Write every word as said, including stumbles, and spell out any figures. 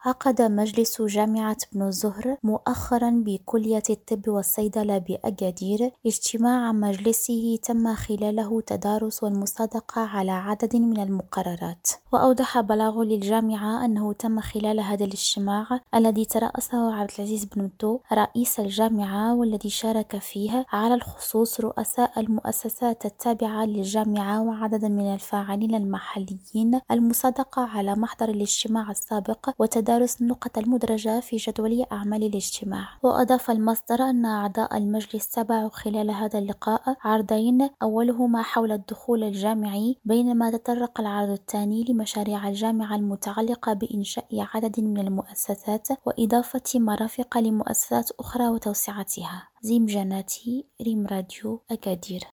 عقد مجلس جامعة ابن زهر مؤخرا بكلية الطب والصيدلة بأكادير اجتماع مجلسه تم خلاله تدارس والمصادقة على عدد من المقررات. وأوضح بلاغ للجامعة أنه تم خلال هذا الاجتماع الذي ترأسه عبد العزيز بن متو رئيس الجامعة، والذي شارك فيه على الخصوص رؤساء المؤسسات التابعة للجامعة وعدد من الفاعلين المحليين، المصادقة على محضر الاجتماع السابق وتدارس النقط المدرجة في جدول أعمال الاجتماع. وأضاف المصدر أن أعضاء المجلس تابعوا خلال هذا اللقاء عرضين، أولهما حول الدخول الجامعي، بينما تطرق العرض الثاني لمشاريع الجامعة المتعلقة بإنشاء عدد من المؤسسات وإضافة مرافق لمؤسسات أخرى وتوسعتها. زيم جناتي، ريم راديو، أكادير.